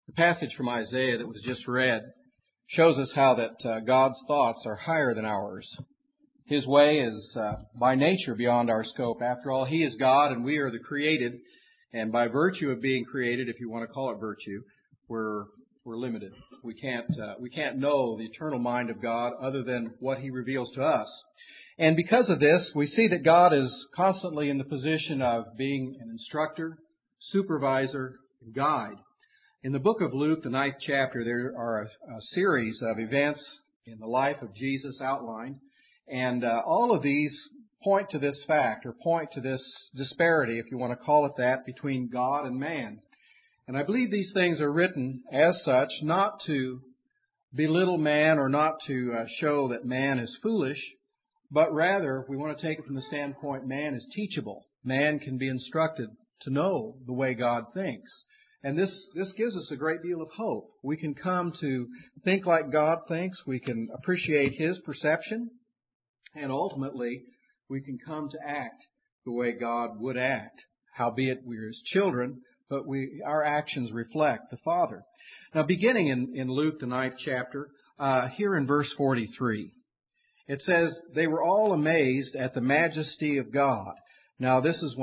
The passage from Isaiah that was just read shows us how that God's thoughts are higher than ours. His way is by nature beyond our scope. After all, He is God and we are the created. And by virtue of being created, if you want to call it virtue, we're limited. We can't know the eternal mind of God other than what He reveals to us. And because of this, we see that God is constantly in the position of being an instructor, supervisor, and guide. In the book of Luke, the 9th chapter, there are a series of events in the life of Jesus outlined. And all of these point to this fact, or point to this disparity, if you want to call it that, between God and man. And I believe these things are written as such, not to belittle man or not to show that man is foolish, but rather we want to take it from the standpoint man is teachable. Man can be instructed to know the way God thinks. And this gives us a great deal of hope. We can come to think like God thinks. We can appreciate His perception. And ultimately, we can come to act the way God would act. Howbeit we are His children, but our actions reflect the Father. Now, beginning in Luke, the 9th chapter, here in verse 43, it says, "They were all amazed at the majesty of God." Now, this is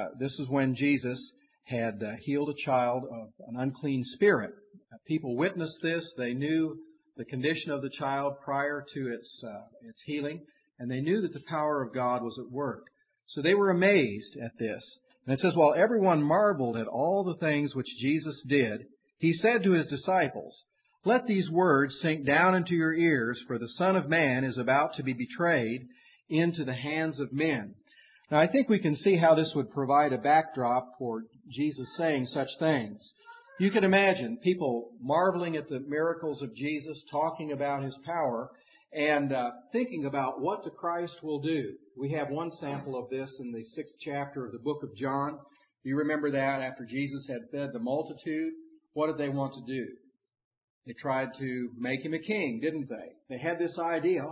when Jesus had healed a child of an unclean spirit. People witnessed this. They knew the condition of the child prior to its healing, and they knew that the power of God was at work. So they were amazed at this. And it says, "While everyone marveled at all the things which Jesus did, He said to His disciples, 'Let these words sink down into your ears, for the Son of Man is about to be betrayed into the hands of men.'" Now, I think we can see how this would provide a backdrop for Jesus saying such things. You can imagine people marveling at the miracles of Jesus, talking about His power, and thinking about what the Christ will do. We have one sample of this in the 6th chapter of the book of John. You remember that after Jesus had fed the multitude, what did they want to do? They tried to make Him a king, didn't they? They had this idea,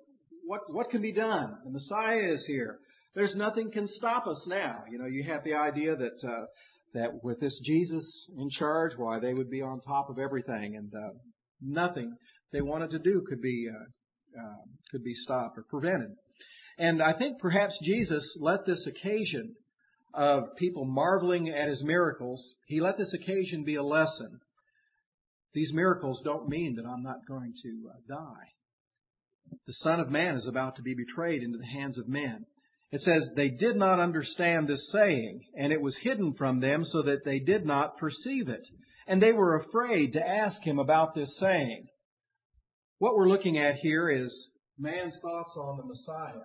what can be done? The Messiah is here. There's nothing can stop us now. You know, you have the idea that with this Jesus in charge, why, they would be on top of everything, and nothing they wanted to do could be stopped or prevented. And I think perhaps Jesus let this occasion of people marveling at His miracles, He let this occasion be a lesson. These miracles don't mean that I'm not going to die. The Son of Man is about to be betrayed into the hands of men. It says, "They did not understand this saying, and it was hidden from them so that they did not perceive it. And they were afraid to ask Him about this saying." What we're looking at here is man's thoughts on the Messiah.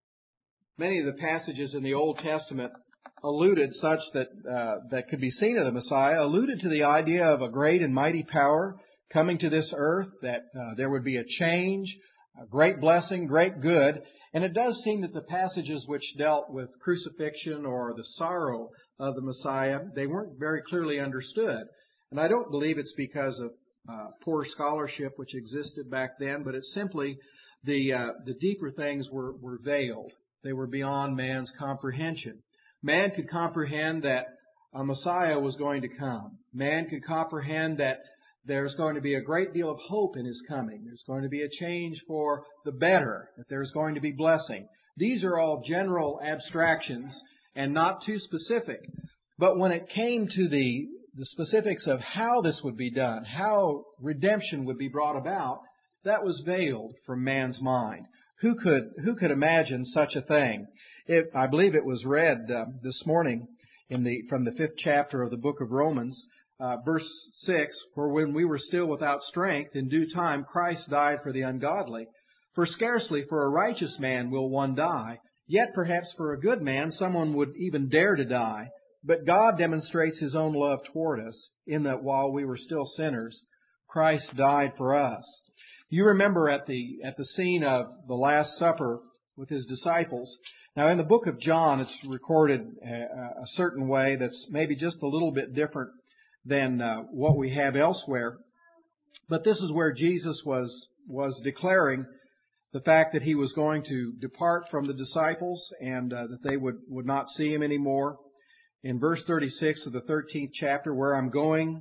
Many of the passages in the Old Testament alluded such that could be seen of the Messiah, alluded to the idea of a great and mighty power coming to this earth, that there would be a change, a great blessing, great good. And it does seem that the passages which dealt with crucifixion or the sorrow of the Messiah, they weren't very clearly understood. And I don't believe it's because of poor scholarship which existed back then, but it's simply the deeper things were veiled. They were beyond man's comprehension. Man could comprehend that a Messiah was going to come. Man could comprehend that there's going to be a great deal of hope in His coming. There's going to be a change for the better, that there's going to be blessing. These are all general abstractions and not too specific. But when it came to the specifics of how this would be done, how redemption would be brought about, that was veiled from man's mind. Who could imagine such a thing? I believe it was read this morning from the 5th chapter of the book of Romans, verse 6, "For when we were still without strength, in due time Christ died for the ungodly. For scarcely for a righteous man will one die, yet perhaps for a good man someone would even dare to die. But God demonstrates His own love toward us, in that while we were still sinners, Christ died for us." You remember at the scene of the Last Supper with His disciples. Now, in the book of John, it's recorded a certain way that's maybe just a little bit different than what we have elsewhere. But this is where Jesus was declaring the fact that He was going to depart from the disciples and that they would not see Him anymore. In verse 36 of the 13th chapter, "Where I'm going,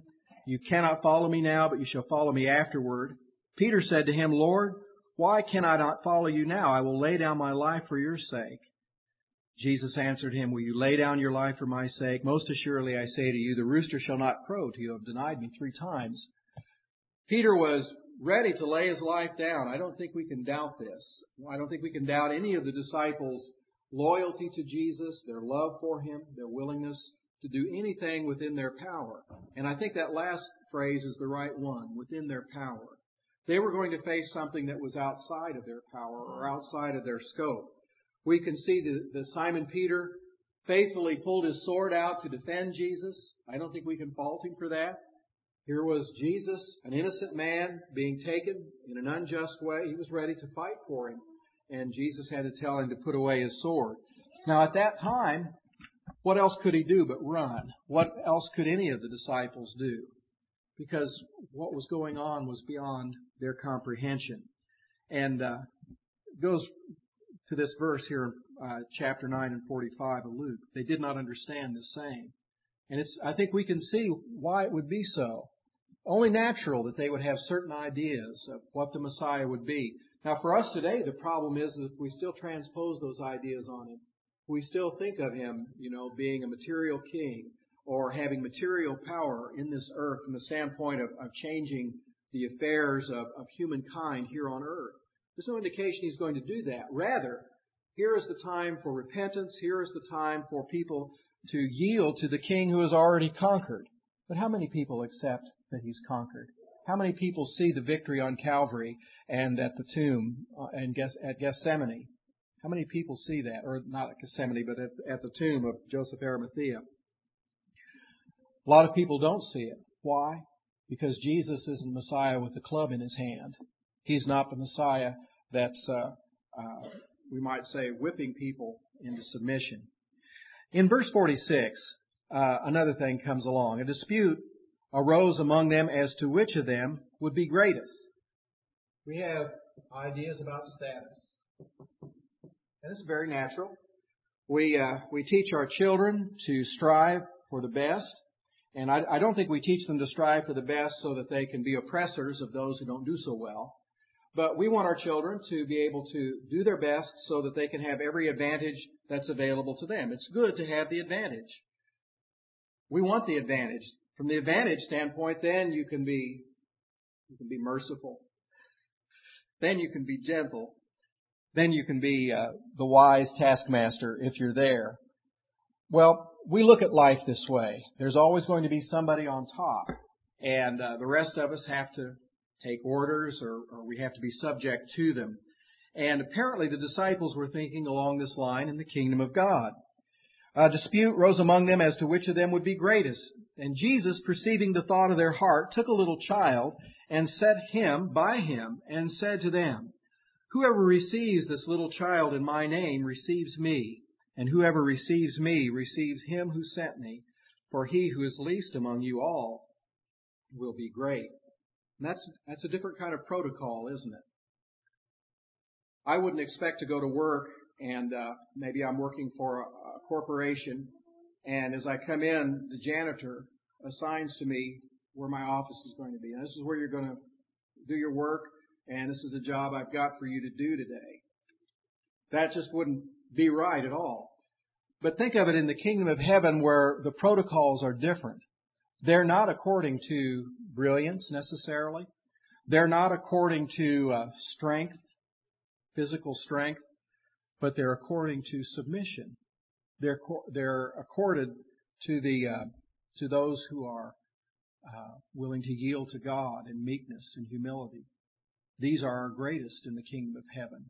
You cannot follow me now, but you shall follow me afterward. Peter said to him, Lord, why can I not follow you now? I will lay down my life for your sake. Jesus answered him, will you lay down your life for my sake? Most assuredly I say to you, the rooster shall not crow till you have denied me 3 times. Peter was ready to lay his life down. I don't think we can doubt this. I don't think we can doubt any of the disciples' loyalty to Jesus, their love for him, their willingness to do anything within their power. And I think that last phrase is the right one, within their power. They were going to face something that was outside of their power or outside of their scope. We can see that Simon Peter faithfully pulled his sword out to defend Jesus. I don't think we can fault him for that. Here was Jesus, an innocent man, being taken in an unjust way. He was ready to fight for him. And Jesus had to tell him to put away his sword. Now at that time, what else could he do but run? What else could any of the disciples do? Because what was going on was beyond their comprehension. And it goes to this verse here, chapter 9 and 45 of Luke. They did not understand this saying. And I think we can see why it would be so. Only natural that they would have certain ideas of what the Messiah would be. Now for us today, the problem is that we still transpose those ideas on him. We still think of him, being a material king or having material power in this earth from the standpoint of changing the affairs of humankind here on earth. There's no indication he's going to do that. Rather, here is the time for repentance. Here is the time for people to yield to the king who has already conquered. But how many people accept that he's conquered? How many people see the victory on Calvary and at the tomb and at Gethsemane? How many people see that? Or not at Gethsemane, but at the tomb of Joseph Arimathea. A lot of people don't see it. Why? Because Jesus isn't Messiah with a club in his hand. He's not the Messiah that's, we might say, whipping people into submission. In verse 46, another thing comes along. A dispute arose among them as to which of them would be greatest. We have ideas about status. And this is very natural. We teach our children to strive for the best. And I don't think we teach them to strive for the best so that they can be oppressors of those who don't do so well. But we want our children to be able to do their best so that they can have every advantage that's available to them. It's good to have the advantage. We want the advantage. From the advantage standpoint, then you can be merciful. Then you can be gentle. Then you can be the wise taskmaster if you're there. Well, we look at life this way. There's always going to be somebody on top. And the rest of us have to take orders or we have to be subject to them. And apparently the disciples were thinking along this line in the kingdom of God. A dispute rose among them as to which of them would be greatest. And Jesus, perceiving the thought of their heart, took a little child and set him by him and said to them, whoever receives this little child in my name receives me, and whoever receives me receives him who sent me. For he who is least among you all will be great. And that's a different kind of protocol, isn't it? I wouldn't expect to go to work and maybe I'm working for a corporation, and as I come in, the janitor assigns to me where my office is going to be. And this is where you're going to do your work, and this is a job I've got for you to do today. That just wouldn't be right at all. But think of it in the kingdom of heaven where the protocols are different. They're not according to brilliance necessarily. They're not according to strength, physical strength, but they're according to submission. They're accorded to those who are willing to yield to God in meekness and humility. These are our greatest in the kingdom of heaven.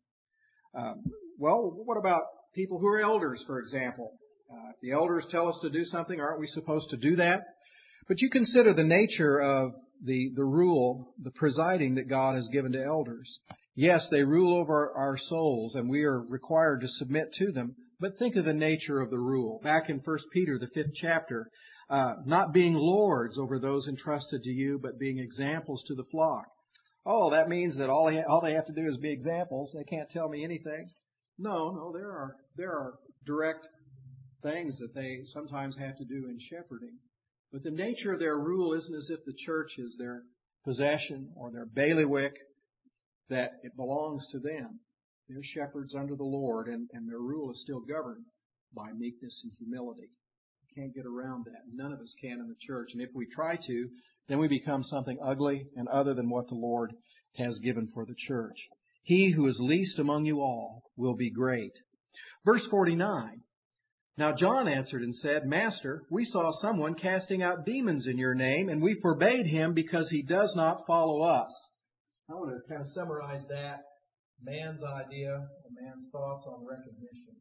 Well, what about people who are elders, for example? If the elders tell us to do something, aren't we supposed to do that? But you consider the nature of the rule, the presiding that God has given to elders. Yes, they rule over our souls, and we are required to submit to them. But think of the nature of the rule. Back in 1 Peter, the 5th chapter, not being lords over those entrusted to you, but being examples to the flock. Oh, that means that all they have to do is be examples. They can't tell me anything. No, there are direct things that they sometimes have to do in shepherding. But the nature of their rule isn't as if the church is their possession or their bailiwick, that it belongs to them. They're shepherds under the Lord, and their rule is still governed by meekness and humility. You can't get around that. None of us can in the church. And if we try to, then we become something ugly and other than what the Lord has given for the church. He who is least among you all will be great. Verse 49. Now John answered and said, Master, we saw someone casting out demons in your name, and we forbade him because he does not follow us. I want to kind of summarize that. Man's idea, man's thoughts on recognition.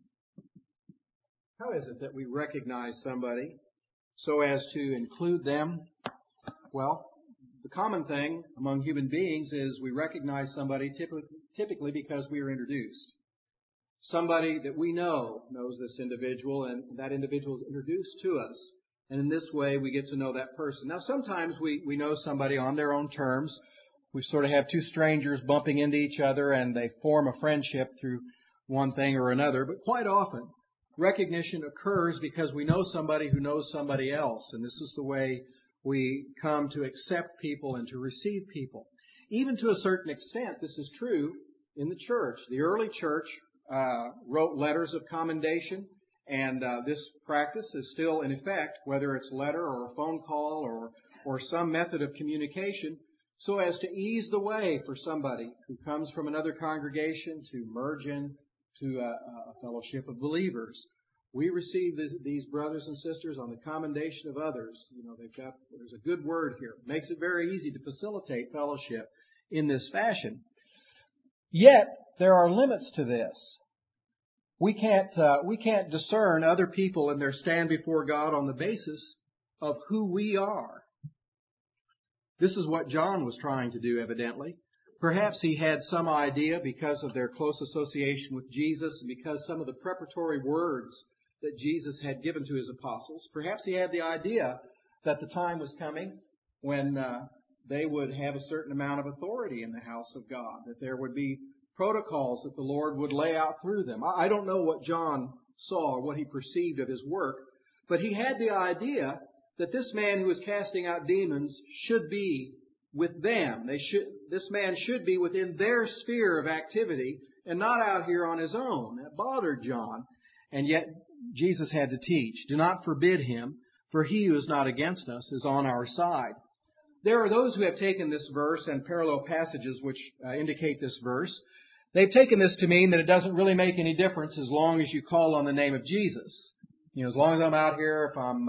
How is it that we recognize somebody so as to include them? Well, the common thing among human beings is we recognize somebody typically because we are introduced. Somebody that we know knows this individual, and that individual is introduced to us. And in this way, we get to know that person. Now, sometimes we know somebody on their own terms. We sort of have two strangers bumping into each other, and they form a friendship through one thing or another. But quite often, recognition occurs because we know somebody who knows somebody else. And this is the way we come to accept people and to receive people. Even to a certain extent, this is true in the church. The early church wrote letters of commendation, and this practice is still in effect, whether it's letter or a phone call or some method of communication, so as to ease the way for somebody who comes from another congregation to merge in to a fellowship of believers. We receive these brothers and sisters on the commendation of others. You know, there's a good word here. It makes it very easy to facilitate fellowship in this fashion. Yet there are limits to this. We can't discern other people in their stand before God on the basis of who we are. This is what John was trying to do, evidently. Perhaps he had some idea because of their close association with Jesus and because some of the preparatory words that Jesus had given to his apostles. Perhaps he had the idea that the time was coming when they would have a certain amount of authority in the house of God, that there would be protocols that the Lord would lay out through them. I don't know what John saw or what he perceived of his work, but he had the idea that this man who was casting out demons should be with them. This man should be within their sphere of activity and not out here on his own. That bothered John. And yet Jesus had to teach, do not forbid him, for he who is not against us is on our side. There are those who have taken this verse and parallel passages which indicate this verse. They've taken this to mean that it doesn't really make any difference as long as you call on the name of Jesus. You know, as long as I'm out here, if I'm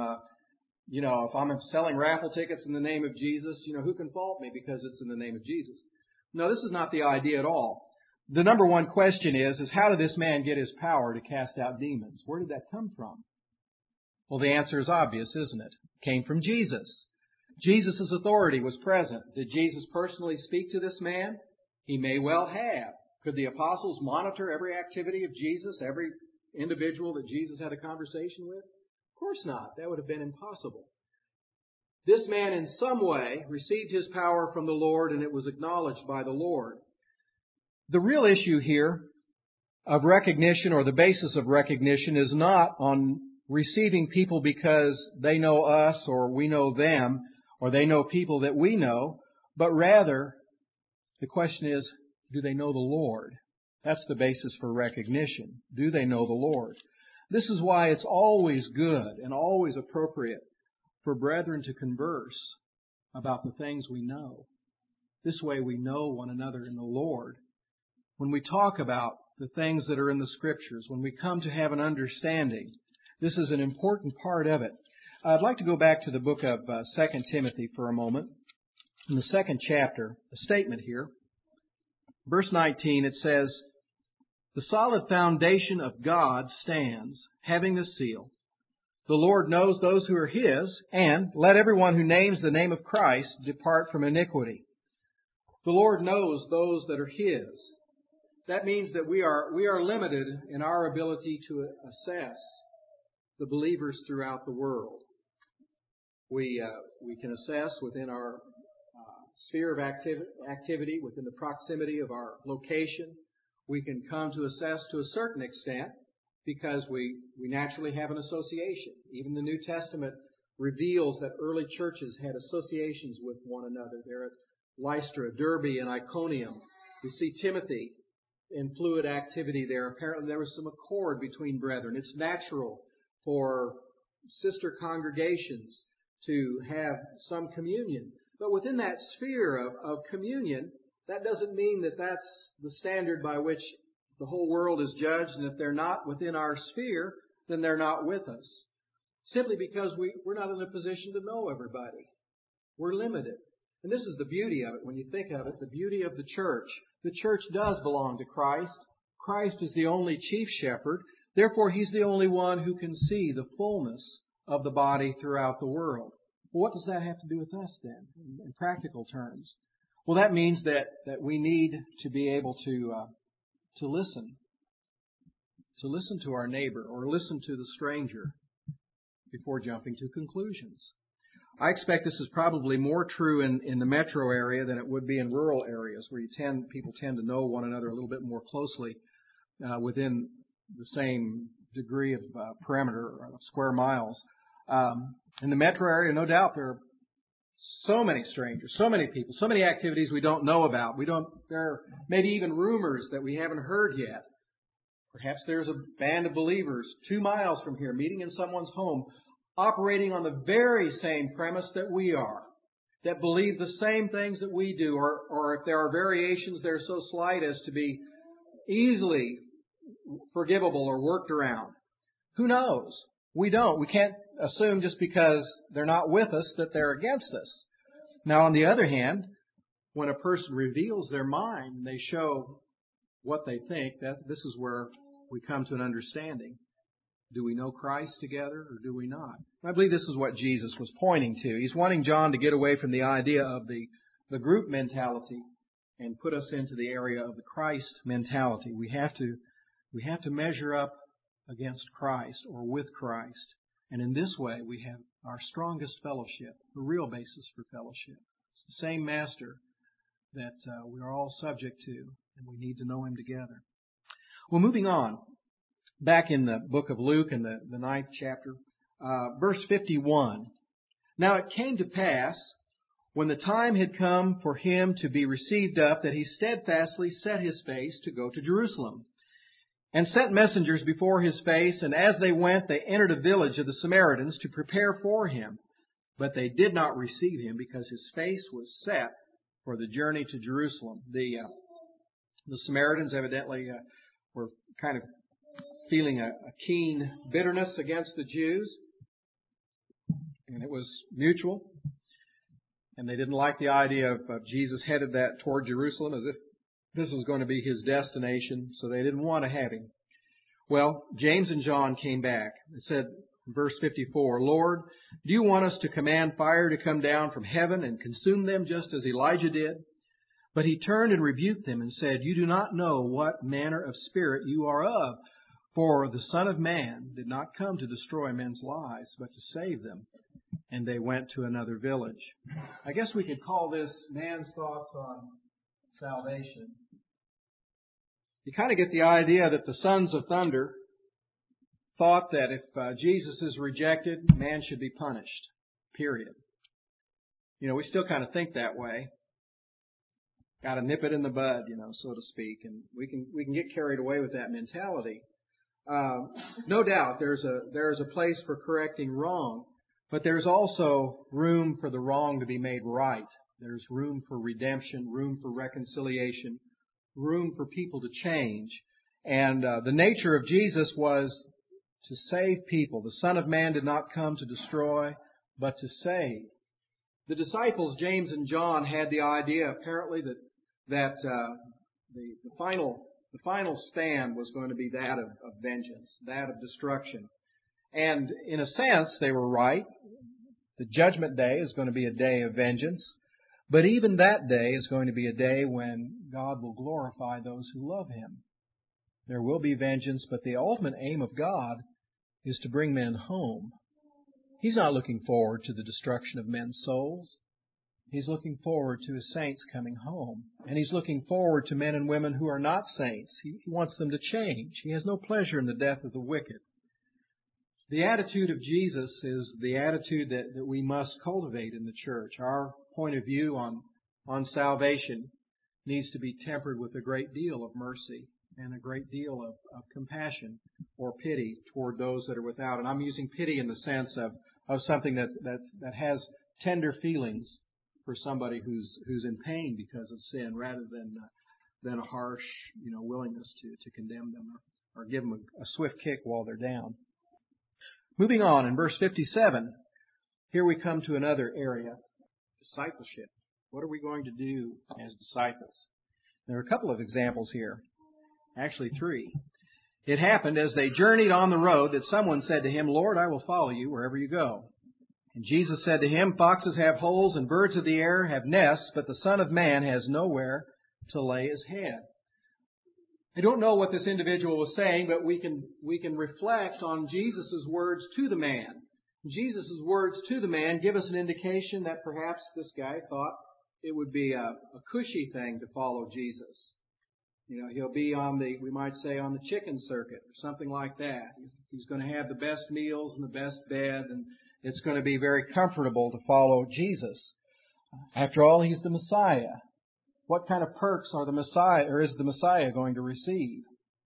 selling raffle tickets in the name of Jesus, who can fault me because it's in the name of Jesus? No, this is not the idea at all. The number one question is how did this man get his power to cast out demons? Where did that come from? Well, the answer is obvious, isn't it? It came from Jesus. Jesus' authority was present. Did Jesus personally speak to this man? He may well have. Could the apostles monitor every activity of Jesus, every individual that Jesus had a conversation with? Of course not. That would have been impossible. This man in some way received his power from the Lord, and it was acknowledged by the Lord. The real issue here of recognition, or the basis of recognition, is not on receiving people because they know us or we know them, or they know people that we know, but rather the question is, do they know the Lord? That's the basis for recognition. Do they know the Lord? This is why it's always good and always appropriate for brethren to converse about the things we know. This way we know one another in the Lord. When we talk about the things that are in the Scriptures, when we come to have an understanding, this is an important part of it. I'd like to go back to the book of 2 Timothy for a moment. In the 2nd chapter, a statement here. Verse 19, it says, "The solid foundation of God stands, having this seal. The Lord knows those who are His, and let everyone who names the name of Christ depart from iniquity." The Lord knows those that are His. That means that we are limited in our ability to assess the believers throughout the world. We can assess within our sphere of activity, within the proximity of our location. We can come to assess to a certain extent because we naturally have an association. Even the New Testament reveals that early churches had associations with one another. They're at Lystra, Derbe, and Iconium. We see Timothy in fluid activity there. Apparently there was some accord between brethren. It's natural for sister congregations to have some communion. But within that sphere of communion, that doesn't mean that that's the standard by which the whole world is judged, and if they're not within our sphere, then they're not with us. Simply because we're not in a position to know everybody. We're limited. And this is the beauty of it. When you think of it, the beauty of the church. The church does belong to Christ. Christ is the only chief shepherd. Therefore, He's the only one who can see the fullness of the body throughout the world. Well, what does that have to do with us then, in practical terms? Well, that means that we need to be able to listen. To listen to our neighbor or listen to the stranger before jumping to conclusions. I expect this is probably more true in the metro area than it would be in rural areas where people tend to know one another a little bit more closely within the same degree of perimeter or square miles. In the metro area, no doubt there are so many strangers, so many people, so many activities we don't know about. There are maybe even rumors that we haven't heard yet. Perhaps there's a band of believers 2 miles from here meeting in someone's home, operating on the very same premise that we are, that believe the same things that we do, or if there are variations, they're so slight as to be easily forgivable or worked around. Who knows? We don't. We can't assume just because they're not with us that they're against us. Now, on the other hand, when a person reveals their mind and they show what they think, this is where we come to an understanding. Do we know Christ together or do we not? I believe this is what Jesus was pointing to. He's wanting John to get away from the idea of the group mentality and put us into the area of the Christ mentality. We have to measure up against Christ or with Christ. And in this way, we have our strongest fellowship, the real basis for fellowship. It's the same Master that we are all subject to, and we need to know Him together. Well, moving on. Back in the book of Luke in the 9th chapter, verse 51. Now it came to pass, when the time had come for him to be received up, that he steadfastly set his face to go to Jerusalem, and sent messengers before his face, and as they went, they entered a village of the Samaritans to prepare for him. But they did not receive him, because his face was set for the journey to Jerusalem. The Samaritans evidently were kind of feeling a keen bitterness against the Jews, and it was mutual. And they didn't like the idea of Jesus headed that toward Jerusalem as if this was going to be His destination, so they didn't want to have Him. Well, James and John came back. It said, verse 54, Lord, do you want us to command fire to come down from heaven and consume them just as Elijah did? But He turned and rebuked them and said, you do not know what manner of spirit you are of. For the Son of Man did not come to destroy men's lives, but to save them. And they went to another village. I guess we could call this man's thoughts on salvation. You kind of get the idea that the sons of thunder thought that if Jesus is rejected, man should be punished. Period. You know, we still kind of think that way. Got to nip it in the bud, so to speak. And we can get carried away with that mentality. No doubt there's a place for correcting wrong, but there's also room for the wrong to be made right. There's room for redemption, room for reconciliation, room for people to change. And the nature of Jesus was to save people. The Son of Man did not come to destroy, but to save. The disciples, James and John, had the idea apparently that the final stand was going to be that of vengeance, that of destruction. And in a sense, they were right. The judgment day is going to be a day of vengeance. But even that day is going to be a day when God will glorify those who love Him. There will be vengeance, but the ultimate aim of God is to bring men home. He's not looking forward to the destruction of men's souls. He's looking forward to His saints coming home. And He's looking forward to men and women who are not saints. He wants them to change. He has no pleasure in the death of the wicked. The attitude of Jesus is the attitude that we must cultivate in the church. Our point of view on salvation needs to be tempered with a great deal of mercy and a great deal of compassion or pity toward those that are without. And I'm using pity in the sense of something that has tender feelings for somebody who's in pain because of sin, rather than a harsh, willingness to condemn them or give them a swift kick while they're down. Moving on, in verse 57, here we come to another area, discipleship. What are we going to do as disciples? There are a couple of examples here. Actually, 3. It happened as they journeyed on the road that someone said to him, "Lord, I will follow you wherever you go." And Jesus said to him, "Foxes have holes and birds of the air have nests, but the Son of Man has nowhere to lay his head." I don't know what this individual was saying, but we can reflect on Jesus' words to the man. Jesus' words to the man give us an indication that perhaps this guy thought it would be a cushy thing to follow Jesus. He'll be we might say, on the chicken circuit or something like that. He's going to have the best meals and the best bed, and it's going to be very comfortable to follow Jesus. After all, He's the Messiah. What kind of perks is the Messiah going to receive?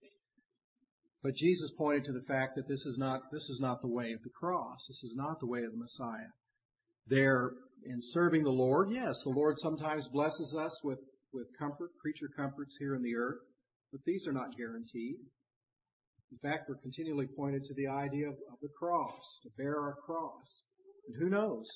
But Jesus pointed to the fact that this is not the way of the cross. This is not the way of the Messiah. There, in serving the Lord, yes, the Lord sometimes blesses us with comfort, creature comforts here in the earth, but these are not guaranteed. In fact, we're continually pointed to the idea of the cross, to bear our cross. And who knows?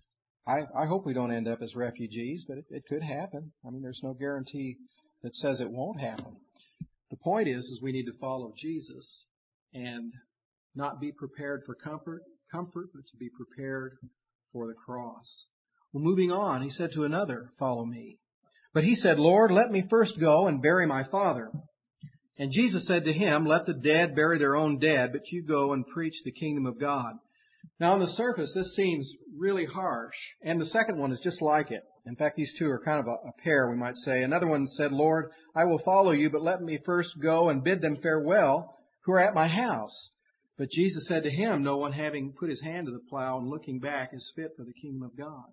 I hope we don't end up as refugees, but it could happen. There's no guarantee that says it won't happen. The point is we need to follow Jesus and not be prepared for comfort, but to be prepared for the cross. Well, moving on, he said to another, "Follow me." But he said, "Lord, let me first go and bury my father." And Jesus said to him, "Let the dead bury their own dead, but you go and preach the kingdom of God." Now, on the surface, this seems really harsh, and the second one is just like it. In fact, these two are kind of a pair, we might say. Another one said, "Lord, I will follow you, but let me first go and bid them farewell who are at my house." But Jesus said to him, "No one having put his hand to the plow and looking back is fit for the kingdom of God."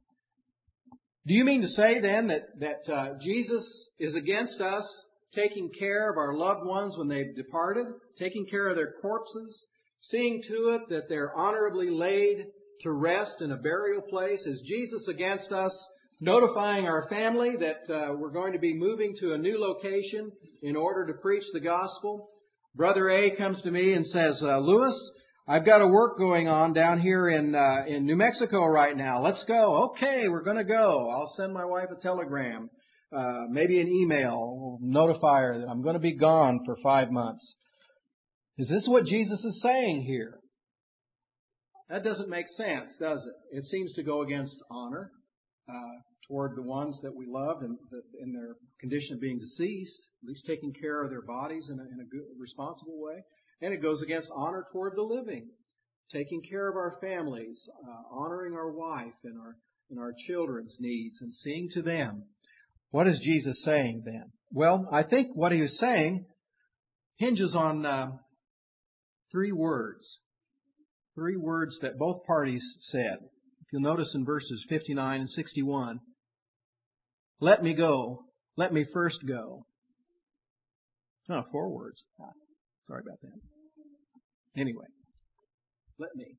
Do you mean to say then that Jesus is against us taking care of our loved ones when they've departed, taking care of their corpses, seeing to it that they're honorably laid to rest in a burial place? Is Jesus against us notifying our family that we're going to be moving to a new location in order to preach the gospel? Brother A comes to me and says, "Lewis, I've got a work going on down here in New Mexico right now. Let's go." "Okay, we're going to go. I'll send my wife a telegram, maybe an email. We'll notify her that I'm going to be gone for 5 months." Is this what Jesus is saying here? That doesn't make sense, does it? It seems to go against honor toward the ones that we love in their condition of being deceased, at least taking care of their bodies in a good, responsible way. And it goes against honor toward the living, taking care of our families, honoring our wife and our children's needs and seeing to them. What is Jesus saying then? Well, I think what he is saying hinges on 3 words. 3 words that both parties said. If you'll notice in verses 59 and 61, "Let me go. Let me first go." 4 words. Sorry about that. Anyway, let me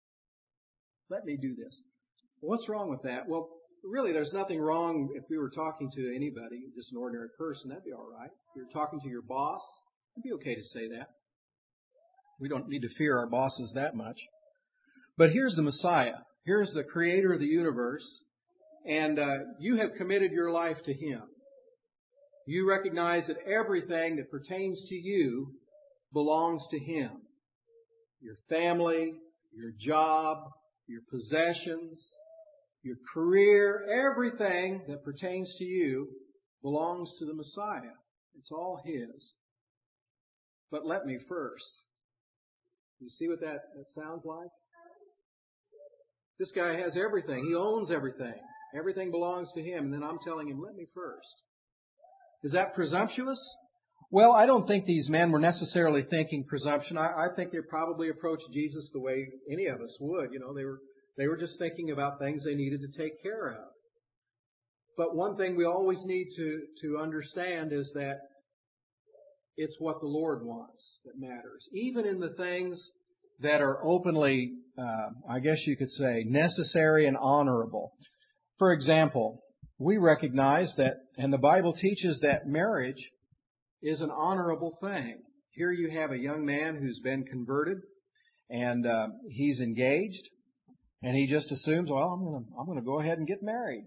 do this. Well, what's wrong with that? Well, really, there's nothing wrong if we were talking to anybody, just an ordinary person. That'd be all right. If you're talking to your boss, it'd be okay to say that. We don't need to fear our bosses that much. But here's the Messiah. Here's the creator of the universe. And you have committed your life to Him. You recognize that everything that pertains to you belongs to Him. Your family, your job, your possessions, your career, everything that pertains to you belongs to the Messiah. It's all His. But let me first. You see what that sounds like? This guy has everything. He owns everything. Everything belongs to him. And then I'm telling him, let me first. Is that presumptuous? Well, I don't think these men were necessarily thinking presumption. I think they probably approached Jesus the way any of us would. They were just thinking about things they needed to take care of. But one thing we always need to understand is that it's what the Lord wants that matters. Even in the things that are openly, I guess you could say, necessary and honorable. For example, we recognize that, and the Bible teaches that marriage is an honorable thing. Here you have a young man who's been converted, and he's engaged, and he just assumes, well, I'm going to go ahead and get married.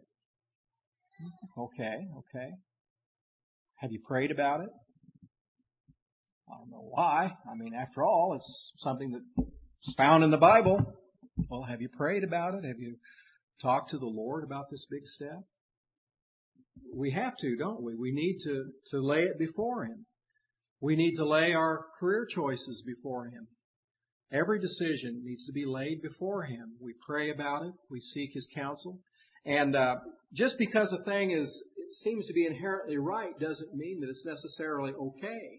Okay. Have you prayed about it? I don't know why. After all, it's something that's found in the Bible. Well, have you prayed about it? Have you talked to the Lord about this big step? We have to, don't we? We need to lay it before Him. We need to lay our career choices before Him. Every decision needs to be laid before Him. We pray about it. We seek His counsel. And just because a thing seems to be inherently right doesn't mean that it's necessarily okay.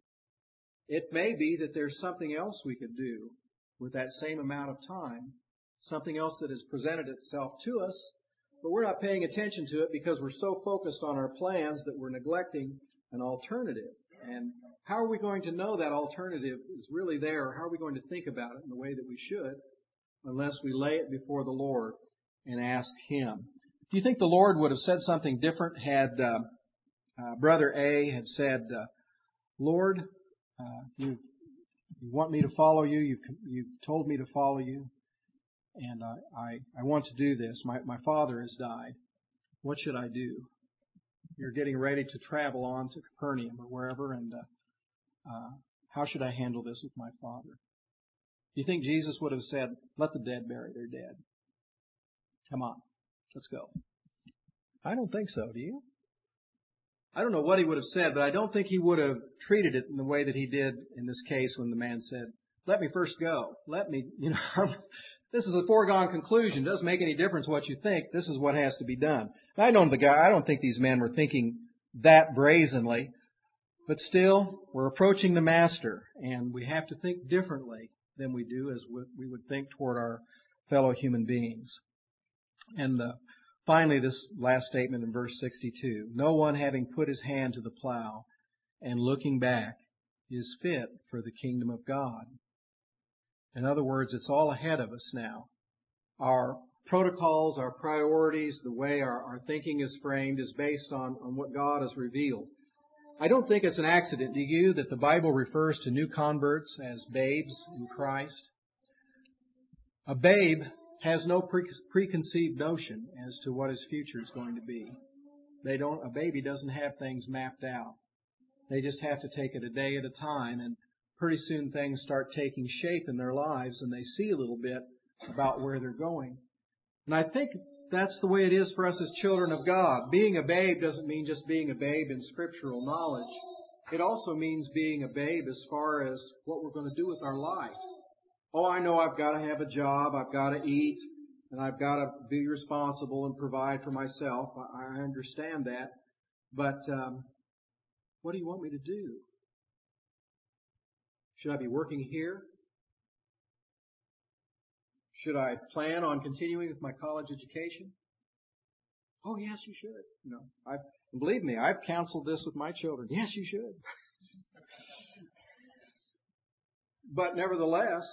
It may be that there's something else we could do with that same amount of time, something else that has presented itself to us, but we're not paying attention to it because we're so focused on our plans that we're neglecting an alternative. And how are we going to know that alternative is really there, or how are we going to think about it in the way that we should, unless we lay it before the Lord and ask Him? Do you think the Lord would have said something different had Brother A had said, Lord, you want me to follow you. You've told me to follow you. And I want to do this. My father has died. What should I do? You're getting ready to travel on to Capernaum or wherever, and how should I handle this with my father? Do you think Jesus would have said, let the dead bury their dead? Come on, let's go. I don't think so, do you? I don't know what He would have said, but I don't think He would have treated it in the way that He did in this case when the man said, let me first go. This is a foregone conclusion. It doesn't make any difference what you think. This is what has to be done. And I don't think these men were thinking that brazenly, but still, we're approaching the Master, and we have to think differently than we do as we would think toward our fellow human beings. And finally, this last statement in verse 62, no one having put his hand to the plow and looking back is fit for the kingdom of God. In other words, it's all ahead of us now. Our protocols, our priorities, the way our thinking is framed is based on what God has revealed. I don't think it's an accident, do you, that the Bible refers to new converts as babes in Christ? A babe has no preconceived notion as to what his future is going to be. A baby doesn't have things mapped out. They just have to take it a day at a time, and pretty soon things start taking shape in their lives, and they see a little bit about where they're going. And I think that's the way it is for us as children of God. Being a babe doesn't mean just being a babe in scriptural knowledge. It also means being a babe as far as what we're going to do with our life. Oh, I know I've got to have a job, I've got to eat, and I've got to be responsible and provide for myself. I understand that. But what do you want me to do? Should I be working here? Should I plan on continuing with my college education? Oh, yes, you should. Believe me, I've counseled this with my children. Yes, you should. But nevertheless,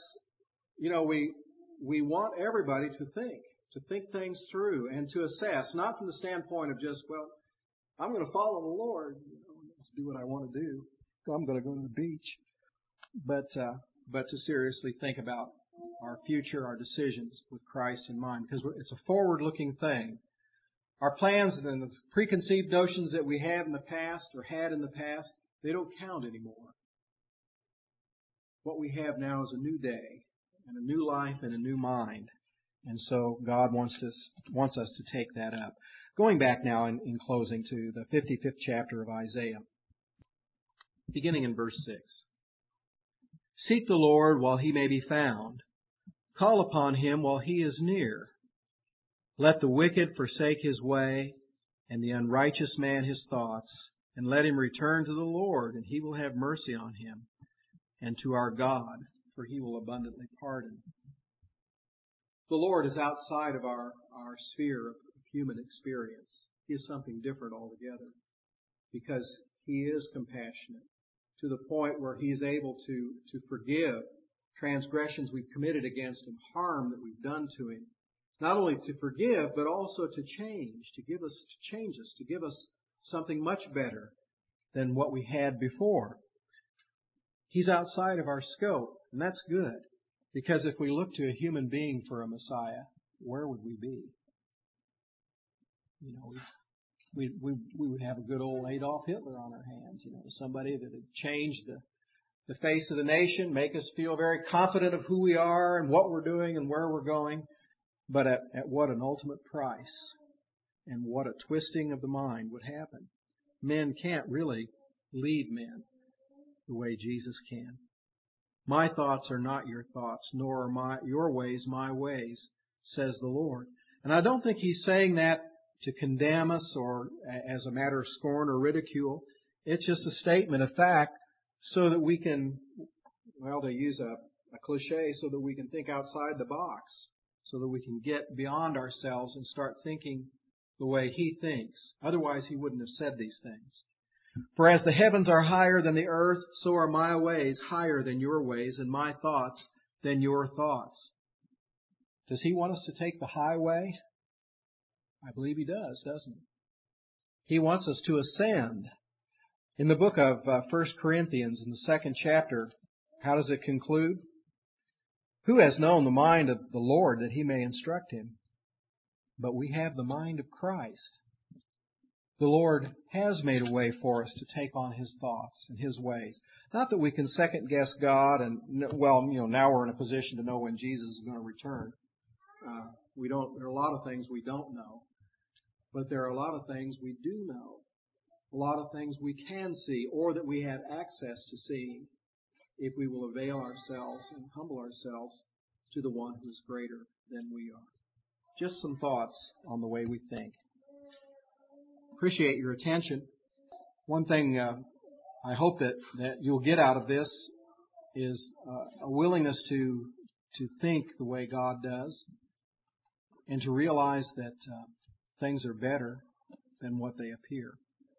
we want everybody to think things through and to assess, not from the standpoint of just, well, I'm going to follow the Lord. Let's do what I want to do. I'm going to go to the beach. But to seriously think about our future, our decisions with Christ in mind, because it's a forward-looking thing. Our plans and the preconceived notions that we have in the past or had in the past, they don't count anymore. What we have now is a new day and a new life and a new mind. And so God wants us to take that up. Going back now in closing to the 55th chapter of Isaiah, beginning in verse 6. Seek the Lord while He may be found. Call upon Him while He is near. Let the wicked forsake his way, and the unrighteous man his thoughts, and let him return to the Lord, and he will have mercy on him, and to our God, for he will abundantly pardon. The Lord is outside of our sphere of human experience. He is something different altogether, because he is compassionate to the point where he is able to forgive transgressions we've committed against him, harm that we've done to him. Not only to forgive, but also to change, to change us, to give us something much better than what we had before. He's outside of our scope, and that's good, because if we look to a human being for a Messiah, where would we be? You know, we would have a good old Adolf Hitler on our hands, you know, somebody that had changed the face of the nation, make us feel very confident of who we are and what we're doing and where we're going, but at what an ultimate price, and what a twisting of the mind would happen. Men can't really lead men the way Jesus can. My thoughts are not your thoughts, nor are your ways my ways, says the Lord. And I don't think he's saying that to condemn us or as a matter of scorn or ridicule. It's just a statement of fact so that we can, well, to use a cliche, so that we can think outside the box, so that we can get beyond ourselves and start thinking the way he thinks. Otherwise, he wouldn't have said these things. For as the heavens are higher than the earth, so are my ways higher than your ways, and my thoughts than your thoughts. Does he want us to take the highway? I believe he does, doesn't he? He wants us to ascend. In the book of 1 Corinthians, in the 2nd chapter, how does it conclude? Who has known the mind of the Lord that he may instruct him? But we have the mind of Christ. The Lord has made a way for us to take on his thoughts and his ways. Not that we can second guess God and, well, you know, now we're in a position to know when Jesus is going to return. There are a lot of things we don't know, but there are a lot of things we do know. A lot of things we can see, or that we have access to seeing, if we will avail ourselves and humble ourselves to the one who is greater than we are. Just some thoughts on the way we think. Appreciate your attention. One thing I hope that you'll get out of this is a willingness to think the way God does, and to realize that things are better than what they appear.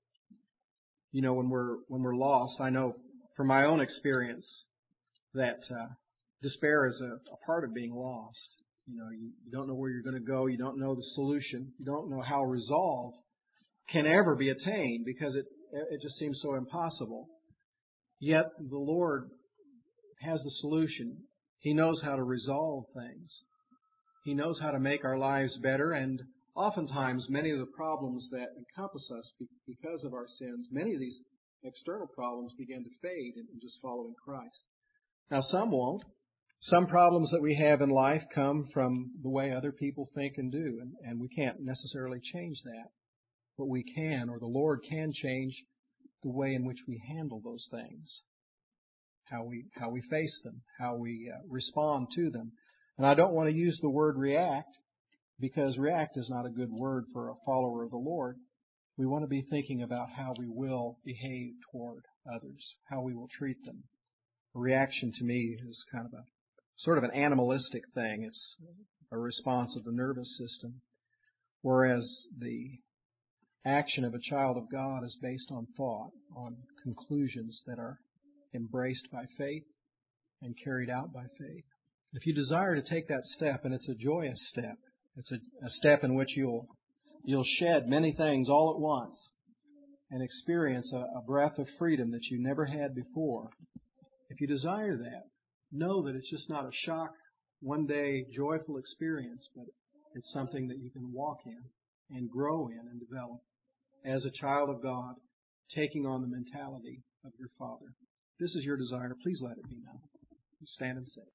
You know, when we're lost, I know from my own experience that despair is a part of being lost. You know, you don't know where you're going to go. You don't know the solution. You don't know how resolve can ever be attained, because it just seems so impossible. Yet the Lord has the solution. He knows how to resolve things. He knows how to make our lives better, and oftentimes many of the problems that encompass us because of our sins, many of these external problems begin to fade in just following Christ. Now, some won't. Some problems that we have in life come from the way other people think and do, and we can't necessarily change that. But we can, or the Lord can, change the way in which we handle those things, how we face them, how we respond to them. And I don't want to use the word react, because react is not a good word for a follower of the Lord. We want to be thinking about how we will behave toward others, how we will treat them. A reaction to me is kind of a sort of an animalistic thing. It's a response of the nervous system, whereas the action of a child of God is based on thought, on conclusions that are embraced by faith and carried out by faith. If you desire to take that step, and it's a joyous step, it's a step in which you'll shed many things all at once and experience a breath of freedom that you never had before. If you desire that, know that it's just not a shock, one-day joyful experience, but it's something that you can walk in and grow in and develop as a child of God, taking on the mentality of your Father. If this is your desire, please let it be known. Stand and say.